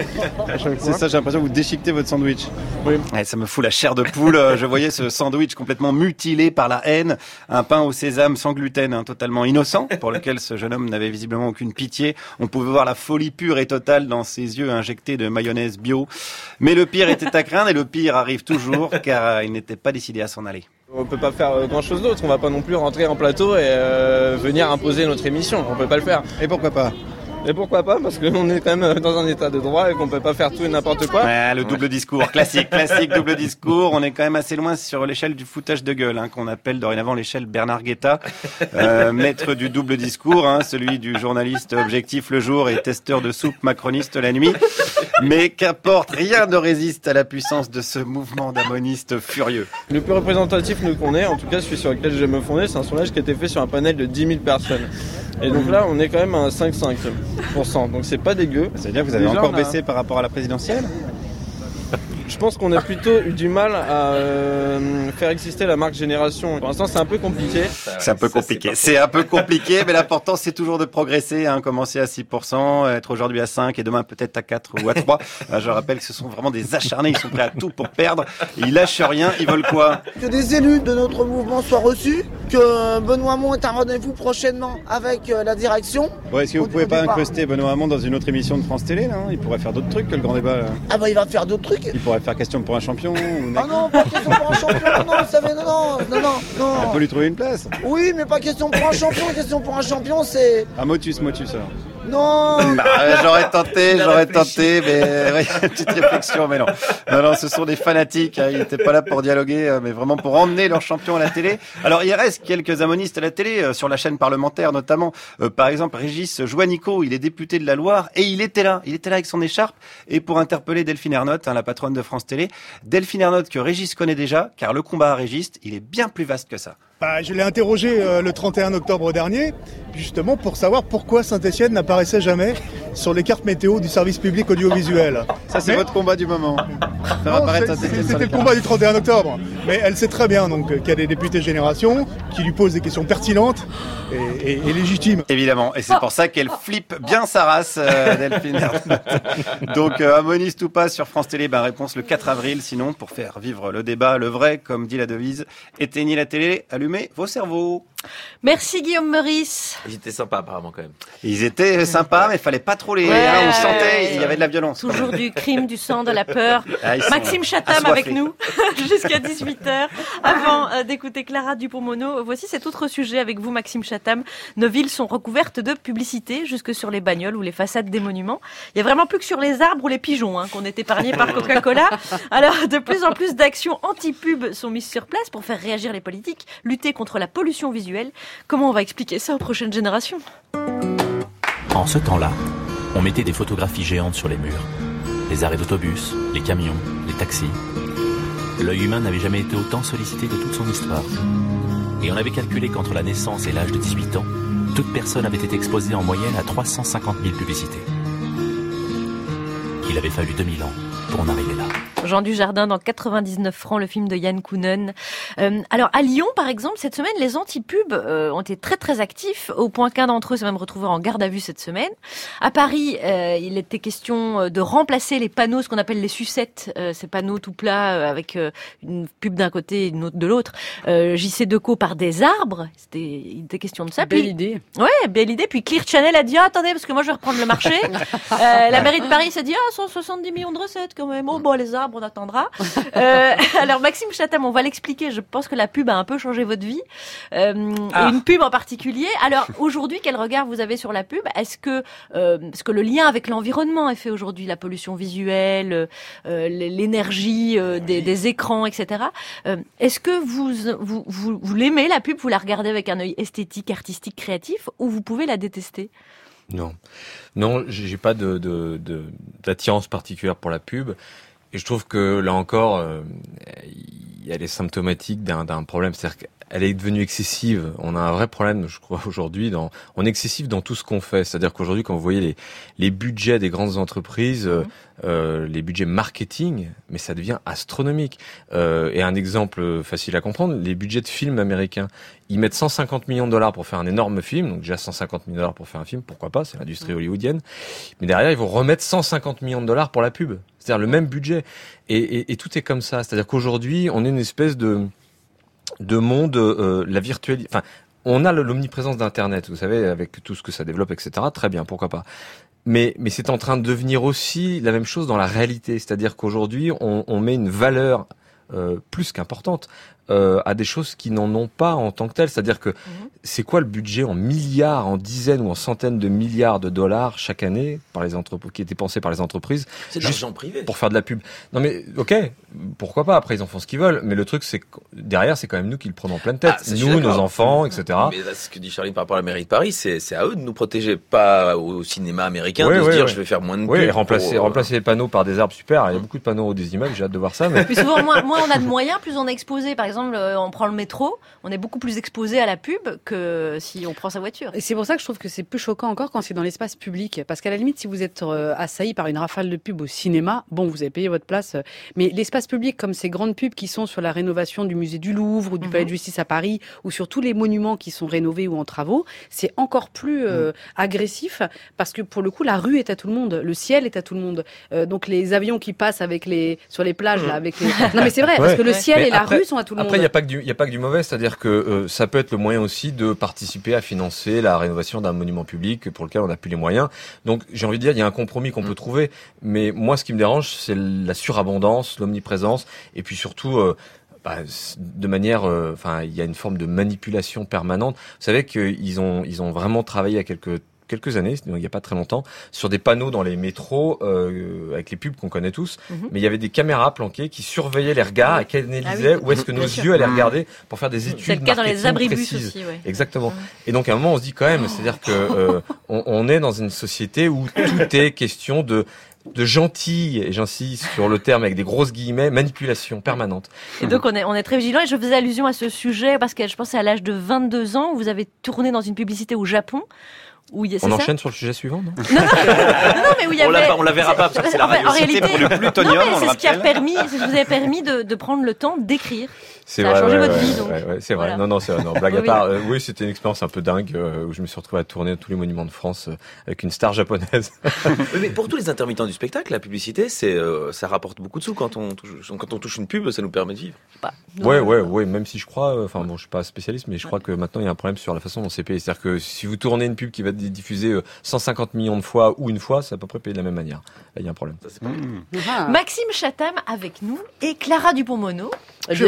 C'est ça, j'ai l'impression que vous déchiquetez votre sandwich. Oui. Ouais, ça me fout la chair de poule. Je voyais ce sandwich complètement mutilé par la haine. Un pain au sésame sans gluten, totalement innocent, pour lequel ce jeune homme n'avait visiblement aucune pitié. On pouvait voir la folie pure et totale dans ses yeux injectés de mayonnaise bio. Mais le pire était à craindre et le pire arrive toujours, car il n'était pas décidé à s'en aller. On peut pas faire grand chose d'autre. On va pas non plus rentrer en plateau et venir imposer notre émission. On peut pas le faire. Et pourquoi pas ? Et pourquoi pas ? Parce qu'on est quand même dans un état de droit et qu'on peut pas faire tout et n'importe quoi. Ouais, le double discours, classique double discours. On est quand même assez loin sur l'échelle du foutage de gueule, qu'on appelle dorénavant l'échelle Bernard Guetta, maître du double discours, celui du journaliste objectif le jour et testeur de soupe macroniste la nuit. Mais qu'importe, rien ne résiste à la puissance de ce mouvement d'amonistes furieux. Le plus représentatif qu'on ait, en tout cas celui sur lequel je vais me fonder, c'est un sondage qui a été fait sur un panel de 10 000 personnes. Et donc là, on est quand même à 5,5%. Donc c'est pas dégueu. Ça veut dire que vous avez encore baissé par rapport à la présidentielle ? Je pense qu'on a plutôt eu du mal à faire exister la marque Génération. Pour l'instant, c'est un peu compliqué. C'est un peu compliqué, mais l'important, c'est toujours de progresser. Commencer à 6%, être aujourd'hui à 5% et demain peut-être à 4 ou à 3%. Je rappelle que ce sont vraiment des acharnés. Ils sont prêts à tout pour perdre. Ils lâchent rien. Ils veulent quoi ? Que des élus de notre mouvement soient reçus, que Benoît Hamon ait un rendez-vous prochainement avec la direction. Bon, est-ce que vous pouvez pas incruster Benoît Hamon dans une autre émission de France Télé là ? Il pourrait faire d'autres trucs que le grand débat. Là. Ah bah il va faire d'autres trucs. Il pourrait faire question pour un champion ou... Ah non, pas question pour un champion, non, vous savez, non. On peut lui trouver une place. Oui, mais pas question pour un champion, question pour un champion, c'est... Ah, Motus alors. Non. J'aurais tenté, mais une petite réflexion, mais non. Non, ce sont des fanatiques, ils n'étaient pas là pour dialoguer, mais vraiment pour emmener leur champion à la télé. Alors, il reste quelques amonistes à la télé, sur la chaîne parlementaire notamment. Par exemple, Régis Joannico, il est député de la Loire, et il était là avec son écharpe, et pour interpeller Delphine Ernotte, la patronne de France Télé. Delphine Ernotte que Régis connaît déjà, car le combat à Régis, il est bien plus vaste que ça. Je l'ai interrogé le 31 octobre dernier, justement pour savoir pourquoi Saint-Etienne n'apparaissait jamais sur les cartes météo du service public audiovisuel. Ça, c'est votre combat du moment. Faire apparaître Saint-Etienne. C'était le combat du 31 octobre. Mais elle sait très bien donc qu'il y a des députés Génération qui lui posent des questions pertinentes et légitimes. Évidemment, et c'est pour ça qu'elle flippe bien sa race, Delphine Ernotte. Donc, amoniste ou pas sur France Télé, réponse le 4 avril. Sinon, pour faire vivre le débat, le vrai, comme dit la devise, éteignez la télé, allumez vos cerveaux. Merci Guillaume Meurice. Ils étaient sympas apparemment quand même. Ils étaient sympas, mais il fallait pas trop les... on sentait, il y avait de la violence. Toujours du crime, du sang, de la peur. Maxime Chatham avec nous jusqu'à 18h. Avant d'écouter Clara Dupont-Mono, voici cet autre sujet avec vous Maxime Chatham. Nos villes sont recouvertes de publicité jusque sur les bagnoles ou les façades des monuments. Il y a vraiment plus que sur les arbres ou les pigeons qu'on est épargnés par Coca-Cola. Alors de plus en plus d'actions anti-pub sont mises sur place pour faire réagir les politiques, lutter contre la pollution visuelle. Comment on va expliquer ça aux prochaines générations ? En ce temps-là, on mettait des photographies géantes sur les murs. Les arrêts d'autobus, les camions, les taxis. L'œil humain n'avait jamais été autant sollicité de toute son histoire. Et on avait calculé qu'entre la naissance et l'âge de 18 ans, toute personne avait été exposée en moyenne à 350 000 publicités. Il avait fallu 2000 ans pour en arriver là. Jean Dujardin dans 99 francs, le film de Yann Kounen. Alors à Lyon, par exemple, cette semaine, les anti-pubs ont été très très actifs, au point qu'un d'entre eux s'est même retrouvé en garde à vue cette semaine. À Paris, il était question de remplacer les panneaux, ce qu'on appelle les sucettes, ces panneaux tout plats avec une pub d'un côté et une autre de l'autre, JC Decaux par des arbres. Il était question de ça. Belle idée. Ouais, belle idée. Puis Clear Channel a dit attendez, parce que moi je vais reprendre le marché. La mairie de Paris s'est dit 170 millions de recettes quand même. Oh bon, les arbres on attendra. Alors Maxime Chatham, on va l'expliquer. Je pense que la pub a un peu changé votre vie. Et une pub en particulier. Alors aujourd'hui, quel regard vous avez sur la pub ? Est-ce que parce que le lien avec l'environnement est fait aujourd'hui, la pollution visuelle, l'énergie des écrans, etc. Est-ce que vous l'aimez la pub ? Vous la regardez avec un œil esthétique, artistique, créatif, ou vous pouvez la détester ? Non, j'ai pas d'attirance particulière pour la pub. Et je trouve que là encore, elle est symptomatique d'un problème. C'est-à-dire qu'elle est devenue excessive. On a un vrai problème, je crois, aujourd'hui. On est excessif dans tout ce qu'on fait. C'est-à-dire qu'aujourd'hui, quand vous voyez les budgets des grandes entreprises, les budgets marketing, mais ça devient astronomique. Et un exemple facile à comprendre, les budgets de films américains. Ils mettent 150 millions de dollars pour faire un énorme film. Donc déjà 150 millions de dollars pour faire un film, pourquoi pas, c'est l'industrie hollywoodienne. Mais derrière, ils vont remettre 150 millions de dollars pour la pub. C'est-à-dire le même budget. Et tout est comme ça. C'est-à-dire qu'aujourd'hui, on est une espèce de monde, la virtualité. Enfin, on a l'omniprésence d'Internet, vous savez, avec tout ce que ça développe, etc. Très bien, pourquoi pas. Mais c'est en train de devenir aussi la même chose dans la réalité. C'est-à-dire qu'aujourd'hui, on met une valeur plus qu'importante à des choses qui n'en ont pas en tant que telles. C'est-à-dire que c'est quoi le budget en milliards, en dizaines ou en centaines de milliards de dollars chaque année par les entreprises, qui est dépensé par les entreprises. C'est de l'argent privé. Pour faire de la pub. Non mais, ok, pourquoi pas, après ils en font ce qu'ils veulent, mais le truc c'est que derrière c'est quand même nous qui le prenons en pleine tête. Nous, nos enfants, etc. Mais là, ce que dit Charline par rapport à la mairie de Paris, c'est à eux de nous protéger, pas au cinéma américain de se dire je vais faire moins de pub. Oui, remplacer les panneaux par des arbres, super. Il y a beaucoup de panneaux des immeubles, j'ai hâte de voir ça. Mais... Puis souvent, moins on a de moyens, plus on est exposé. Par exemple, on prend le métro, on est beaucoup plus exposé à la pub que si on prend sa voiture. Et c'est pour ça que je trouve que c'est plus choquant encore quand c'est dans l'espace public. Parce qu'à la limite, si vous êtes assailli par une rafale de pub au cinéma, bon, vous avez payé votre place. Mais l'espace public, comme ces grandes pubs qui sont sur la rénovation du musée du Louvre ou du Palais de Justice à Paris, ou sur tous les monuments qui sont rénovés ou en travaux, c'est encore plus agressif parce que pour le coup, la rue est à tout le monde, le ciel est à tout le monde. Donc les avions qui passent sur les plages, là, avec les... Non mais c'est vrai, parce que le ciel et la rue sont à tout le monde. Après, il n'y a pas que du mauvais, c'est-à-dire que ça peut être le moyen aussi de participer à financer la rénovation d'un monument public pour lequel on n'a plus les moyens. Donc j'ai envie de dire, il y a un compromis qu'on peut trouver, mais moi ce qui me dérange, c'est la surabondance, l'omniprésence, et puis surtout... de manière, il y a une forme de manipulation permanente. Vous savez qu'ils ont vraiment travaillé à quelques années, il n'y a pas très longtemps, sur des panneaux dans les métros avec les pubs qu'on connaît tous, mais il y avait des caméras planquées qui surveillaient les regards et qui analysaient où est-ce que nos yeux allaient regarder pour faire des études. C'est le cas dans les abribus précises. Aussi, ouais. Exactement. Et donc à un moment on se dit quand même, c'est-à-dire que on est dans une société où tout est question de gentil, et j'insiste sur le terme avec des grosses guillemets, manipulation permanente. Et donc on est très vigilants, et je faisais allusion à ce sujet parce que je pensais à l'âge de 22 ans, vous avez tourné dans une publicité au Japon. On enchaîne sur le sujet suivant, non? Non, mais où il y avait... On la verra pas, parce que c'est la radio. En réalité, pour le plutonium, non, mais c'est ce qui vous a permis de prendre le temps d'écrire. Ça a changé votre vie, donc. Ouais, c'est vrai. Voilà. Non, c'est vrai. Non, blague à part. Oui, c'était une expérience un peu dingue où je me suis retrouvé à tourner tous les monuments de France avec une star japonaise. Mais pour tous les intermittents du spectacle, la publicité, ça rapporte beaucoup de sous quand on touche une pub, ça nous permet de vivre. Ouais. Même si je crois, je suis pas spécialiste, mais je crois que maintenant il y a un problème sur la façon dont c'est payé. C'est-à-dire que si vous tournez une pub qui va être diffusée 150 millions de fois ou une fois, c'est à peu près payé de la même manière. Là, il y a un problème. Maxime Chatham avec nous et Clara Dupont-Mono. Eh bien oui, sur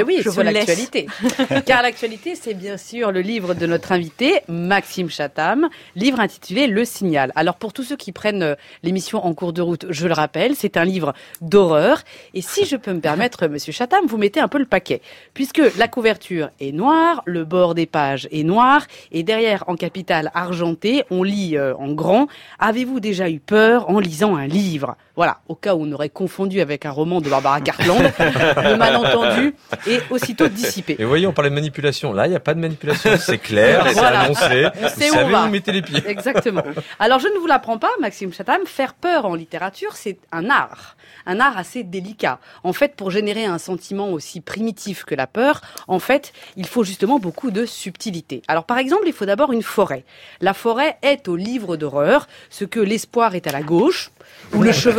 l'actualité. Car l'actualité, c'est bien sûr le livre de notre invité, Maxime Chatham, livre intitulé Le Signal. Alors pour tous ceux qui prennent l'émission en cours de route, je le rappelle, c'est un livre d'horreur. Et si je peux me permettre, Monsieur Chatham, vous mettez un peu le paquet. Puisque la couverture est noire, le bord des pages est noir, et derrière, en capitale argentée, on lit en grand « Avez-vous déjà eu peur en lisant un livre ?» Voilà, au cas où on aurait confondu avec un roman de Barbara Cartland, le malentendu est aussitôt dissipé. Et vous voyez, on parlait de manipulation. Là, il n'y a pas de manipulation. C'est clair, c'est annoncé. On sait vous savez où où vous mettez les pieds. Exactement. Alors, je ne vous l'apprends pas, Maxime Chatham, faire peur en littérature, c'est un art assez délicat. En fait, pour générer un sentiment aussi primitif que la peur, en fait, il faut justement beaucoup de subtilité. Alors, par exemple, il faut d'abord une forêt. La forêt est au livre d'horreur ce que l'espoir est à la gauche, ou le cheveu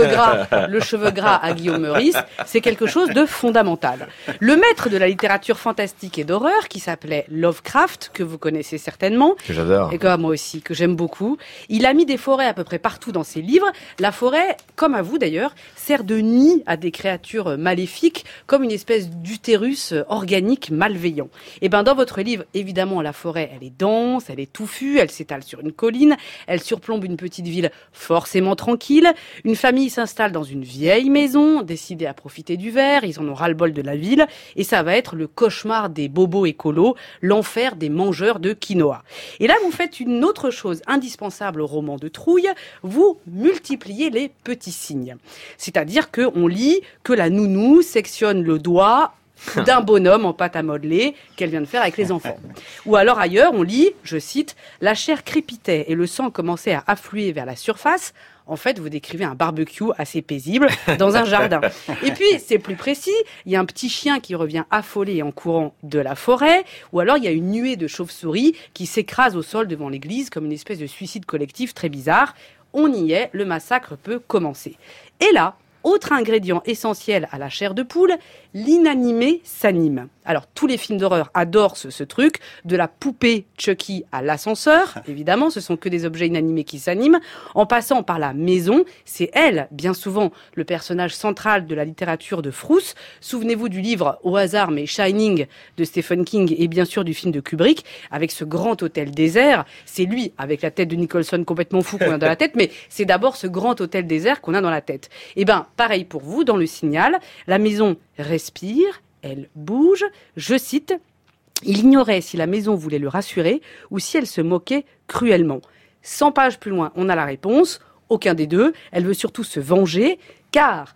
gras à Guillaume Meurice, c'est quelque chose de fondamental. Le maître de la littérature fantastique et d'horreur, qui s'appelait Lovecraft, que vous connaissez certainement, que j'adore, et que moi aussi, que j'aime beaucoup, il a mis des forêts à peu près partout dans ses livres. La forêt, comme à vous d'ailleurs, sert de nid à des créatures maléfiques, comme une espèce d'utérus organique malveillant. Et ben dans votre livre, évidemment, la forêt, elle est dense, elle est touffue, elle s'étale sur une colline, elle surplombe une petite ville forcément tranquille. Une famille s'installe dans une vieille maison, décidée à profiter du verre, ils en ont ras-le-bol de la ville, et ça va être le cauchemar des bobos écolos, l'enfer des mangeurs de quinoa. Et là, vous faites une autre chose indispensable au roman de trouille, vous multipliez les petits signes. C'est-à-dire qu'on lit que la nounou sectionne le doigt d'un bonhomme en pâte à modeler qu'elle vient de faire avec les enfants. Ou alors ailleurs, on lit, je cite, « La chair crépitait et le sang commençait à affluer vers la surface ». En fait, vous décrivez un barbecue assez paisible dans un jardin. Et puis, c'est plus précis, il y a un petit chien qui revient affolé en courant de la forêt, ou alors il y a une nuée de chauves-souris qui s'écrase au sol devant l'église comme une espèce de suicide collectif très bizarre. On y est, le massacre peut commencer. Et là, autre ingrédient essentiel à la chair de poule, l'inanimé s'anime. Alors, tous les films d'horreur adorent ce truc, de la poupée Chucky à l'ascenseur, évidemment, ce sont que des objets inanimés qui s'animent, en passant par la maison, c'est elle, bien souvent, le personnage central de la littérature de Frousse. Souvenez-vous du livre, au hasard, mais Shining, de Stephen King, et bien sûr du film de Kubrick, avec ce grand hôtel désert. C'est lui, avec la tête de Nicholson complètement fou qu'on a dans la tête, mais c'est d'abord ce grand hôtel désert qu'on a dans la tête. Eh ben, pareil pour vous, dans Le Signal, la maison respire, elle bouge, je cite, « Il ignorait si la maison voulait le rassurer ou si elle se moquait cruellement. » 100 pages plus loin, on a la réponse, aucun des deux, elle veut surtout se venger, car,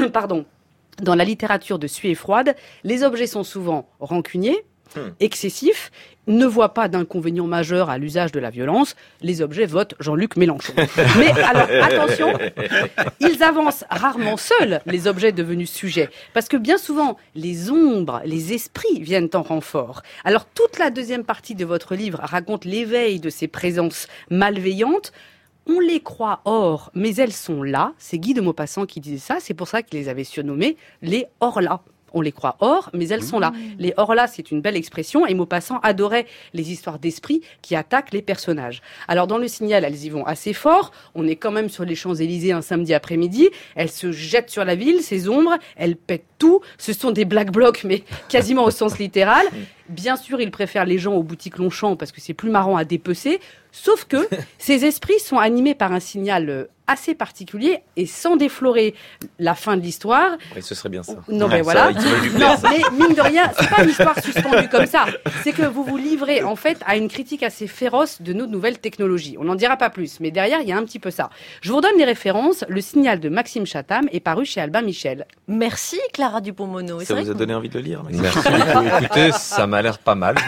dans la littérature de Suée froide, les objets sont souvent rancuniers, excessifs, ne voient pas d'inconvénient majeur à l'usage de la violence, les objets votent Jean-Luc Mélenchon. Mais alors, attention, ils avancent rarement seuls, les objets devenus sujets, parce que bien souvent, les ombres, les esprits viennent en renfort. Alors, toute la deuxième partie de votre livre raconte l'éveil de ces présences malveillantes. On les croit hors, mais elles sont là. C'est Guy de Maupassant qui disait ça, c'est pour ça qu'il les avait surnommés les hors-là. On les croit hors, mais elles sont là. Les hors-là, c'est une belle expression, et Maupassant adorait les histoires d'esprit qui attaquent les personnages. Alors, dans Le Signal, elles y vont assez fort. On est quand même sur les Champs-Élysées un samedi après-midi. Elles se jettent sur la ville, ces ombres, elles pètent tout. Ce sont des black blocs, mais quasiment au sens littéral. Bien sûr, ils préfèrent les gens aux boutiques Longchamp parce que c'est plus marrant à dépecer. Sauf que ces esprits sont animés par un signal assez particulier et sans déflorer la fin de l'histoire. Oui, ce serait bien ça. Non, mais voilà. Non, mais mine de rien, c'est pas une histoire suspendue comme ça. C'est que vous vous livrez, en fait, à une critique assez féroce de nos nouvelles technologies. On n'en dira pas plus, mais derrière, il y a un petit peu ça. Je vous redonne les références. Le Signal de Maxime Chatham est paru chez Albin Michel. Merci, Clara Dupont-Mono. Ça vous a donné envie de le lire, Maxime? Merci. Écoutez, ça m'a l'air pas mal.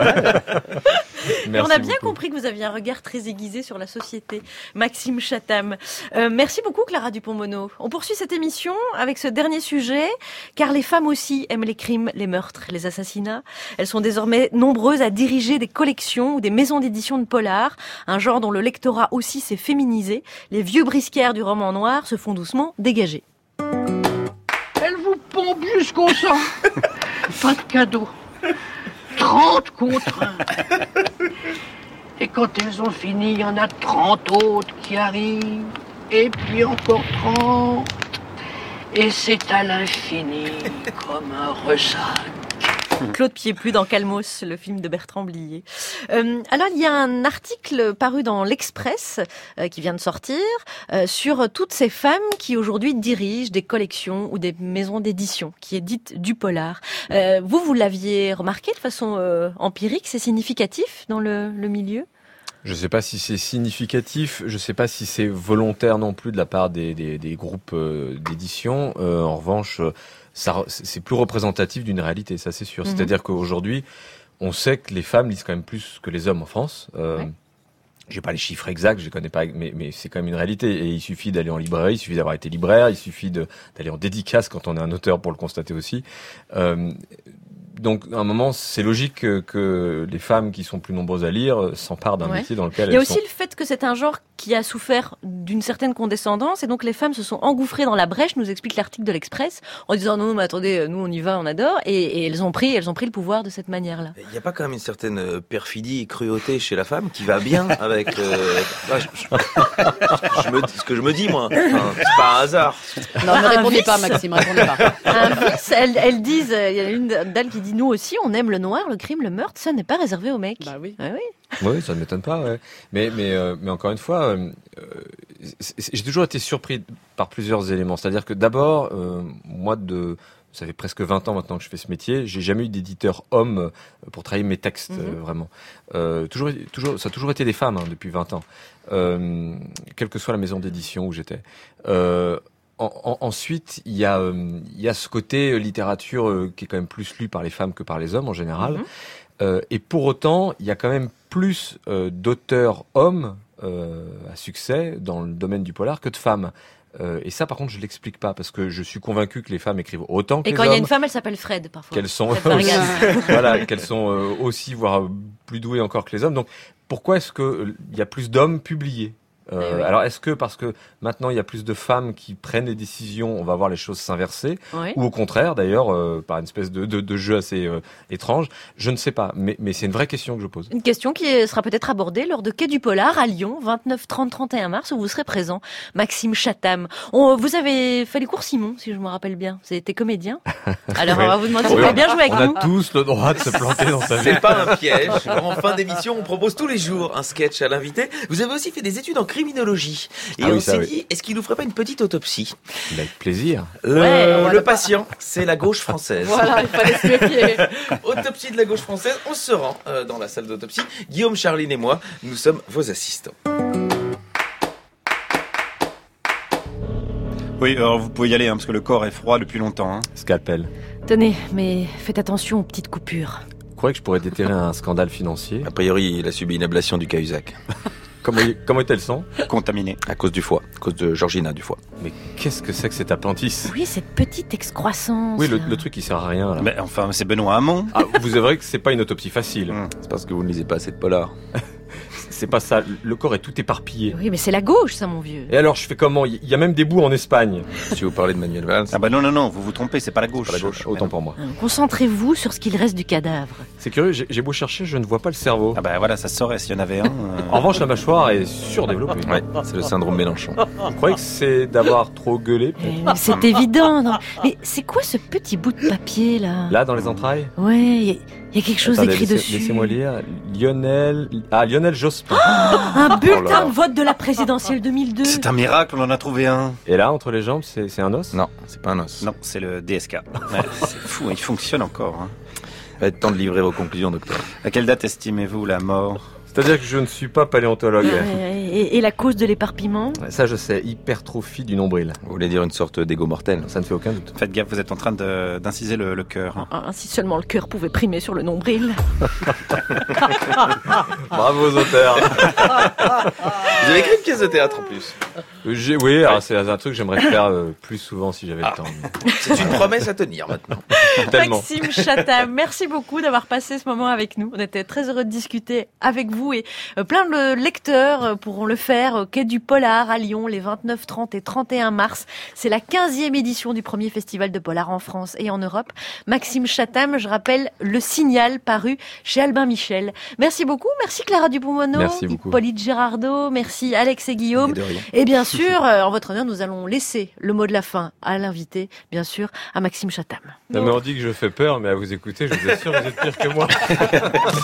On a bien compris que vous aviez un regard très aiguisé sur la société, Maxime Chatham. Merci beaucoup, Clara Dupont-Mono. On poursuit cette émission avec ce dernier sujet, car les femmes aussi aiment les crimes, les meurtres, les assassinats. Elles sont désormais nombreuses à diriger des collections ou des maisons d'édition de polar, un genre dont le lectorat aussi s'est féminisé. Les vieux briscards du roman noir se font doucement dégager. Elle vous pompe jusqu'au sang. Pas de cadeau. 30 contre 1. Et quand elles ont fini, il y en a 30 autres qui arrivent. Et puis encore 30. Et c'est à l'infini comme un ressac. Claude Pieplu dans Calmos, le film de Bertrand Blier. Alors, il y a un article paru dans l'Express qui vient de sortir sur toutes ces femmes qui aujourd'hui dirigent des collections ou des maisons d'édition, qui éditent du polar. Vous l'aviez remarqué de façon empirique, c'est significatif dans le milieu ? Je ne sais pas si c'est significatif, je ne sais pas si c'est volontaire non plus de la part des groupes d'édition. En revanche, c'est plus représentatif d'une réalité, ça c'est sûr. C'est-à-dire qu'aujourd'hui, on sait que les femmes lisent quand même plus que les hommes en France. J'ai pas les chiffres exacts, je les connais pas, mais c'est quand même une réalité. Et il suffit d'aller en librairie, il suffit d'avoir été libraire, il suffit d'aller en dédicace quand on est un auteur pour le constater aussi. Donc, à un moment, c'est logique que les femmes qui sont plus nombreuses à lire s'emparent d'un métier dans lequel elles sont. Il y a aussi le fait que c'est un genre qui a souffert d'une certaine condescendance et donc les femmes se sont engouffrées dans la brèche, nous explique l'article de l'Express, en disant non, mais attendez, nous on y va, on adore, et elles ont pris le pouvoir de cette manière-là. Il n'y a pas quand même une certaine perfidie et cruauté chez la femme qui va bien avec ce que je me dis, moi. Enfin, c'est pas un hasard. Non, ne répondez pas, Maxime, répondez pas. Un vice, elles disent, il y a une d'elles qui dit nous aussi, on aime le noir, le crime, le meurtre, ça n'est pas réservé aux mecs. Bah oui. Ah oui. Oui, ça ne m'étonne pas. Ouais. Mais encore une fois, j'ai toujours été surpris par plusieurs éléments. C'est-à-dire que d'abord, moi, ça fait presque 20 ans maintenant que je fais ce métier, j'ai jamais eu d'éditeur homme pour travailler mes textes, vraiment. Ça a toujours été des femmes depuis 20 ans, quelle que soit la maison d'édition où j'étais. Ensuite, il y a ce côté littérature qui est quand même plus lu par les femmes que par les hommes en général. Et pour autant, il y a quand même plus d'auteurs hommes à succès dans le domaine du polar que de femmes. Et ça, par contre, je l'explique pas parce que je suis convaincu que les femmes écrivent autant que les hommes. Et quand il y a une femme, elle s'appelle Fred parfois. Qu'elles sont qu'elles sont aussi, voire plus douées encore que les hommes. Donc, pourquoi est-ce que il y a plus d'hommes publiés? Alors, est-ce que parce que maintenant il y a plus de femmes qui prennent des décisions, on va voir les choses s'inverser, ou au contraire, d'ailleurs, par une espèce de jeu assez étrange, je ne sais pas, mais c'est une vraie question que je pose. Une question qui sera peut-être abordée lors de Quai du Polar à Lyon, 29, 30, 31 mars, où vous serez présent, Maxime Chatham. Vous avez fait les cours Simon, si je me rappelle bien. Vous étiez comédien. Alors, on va vous demander si vous voulez bien jouer avec nous. On a tous le droit de se planter dans sa vie. C'est pas un piège. En fin d'émission, on propose tous les jours un sketch à l'invité. Vous avez aussi fait des études en criminologie. Et on s'est dit, est-ce qu'il nous ferait pas une petite autopsie? Avec plaisir. Le patient, c'est la gauche française. Voilà, il fallait se méfier. Autopsie de la gauche française, on se rend dans la salle d'autopsie. Guillaume, Charline et moi, nous sommes vos assistants. Oui, alors vous pouvez y aller, parce que le corps est froid depuis longtemps. Scalpel. Tenez, mais faites attention aux petites coupures. Vous croyez que je pourrais déterrer un scandale financier? A priori, il a subi une ablation du Cahuzac. Comment est-elle son? Contaminé. À cause du foie, à cause de Georgina du foie. Mais qu'est-ce que c'est que cette appendice? Oui, cette petite excroissance. Oui, le truc qui sert à rien là. Mais enfin, c'est Benoît Hamon. Vous avouerez que c'est pas une autopsie facile. C'est parce que vous ne lisez pas assez de polar. C'est pas ça, le corps est tout éparpillé. Oui, mais c'est la gauche, ça, mon vieux. Et alors, je fais comment? Il y a même des bouts en Espagne. Si vous parlez de Manuel Valls. Ah bah non, vous vous trompez, c'est pas la gauche. C'est pas la gauche. Autant pour moi. Concentrez-vous sur ce qu'il reste du cadavre. C'est curieux, j'ai beau chercher, je ne vois pas le cerveau. Ah bah voilà, ça se saurait s'il y en avait un. En revanche, la mâchoire est surdéveloppée. Ouais, c'est le syndrome Mélenchon. Vous croyez que c'est d'avoir trop gueulé? C'est évident, non? Mais c'est quoi ce petit bout de papier, là? Là, dans les entrailles? Ouais, il y a quelque chose écrit dessus. Laissez-moi lire. Lionel Jospin. Un bulletin de vote de la présidentielle 2002. C'est un miracle, on en a trouvé un. Et là, entre les jambes, c'est un os? Non, c'est pas un os. Non, c'est le DSK. Ouais, c'est fou, il fonctionne encore. Il va être temps de livrer vos conclusions, docteur. À quelle date estimez-vous la mort? C'est-à-dire que je ne suis pas paléontologue. Et la cause de l'éparpillement? Ça, je sais, hypertrophie du nombril. Vous voulez dire une sorte d'égo mortel? Ça ne fait aucun doute. Faites gaffe, vous êtes en train d'inciser le cœur. Si seulement le cœur pouvait primer sur le nombril. Bravo aux auteurs. Vous avez écrit une pièce de théâtre en plus. Oui, alors c'est un truc que j'aimerais faire plus souvent si j'avais le temps. C'est une promesse à tenir maintenant. Tellement. Maxime Chatham, merci beaucoup d'avoir passé ce moment avec nous. On était très heureux de discuter avec vous et plein de lecteurs pour pourront le faire au Quai du Polar à Lyon les 29, 30 et 31 mars. C'est la 15e édition du premier festival de polar en France et en Europe. Maxime Chatham, je rappelle Le Signal, paru chez Albin Michel. Merci beaucoup, merci Clara Dupont-Moreau, Hippolyte Girardot, merci Alex et Guillaume. Et bien sûr, en votre honneur, nous allons laisser le mot de la fin à l'invité, bien sûr, à Maxime Chatham. Non, mais on dit que je fais peur, mais à vous écouter, je vous assure, vous êtes pire que moi.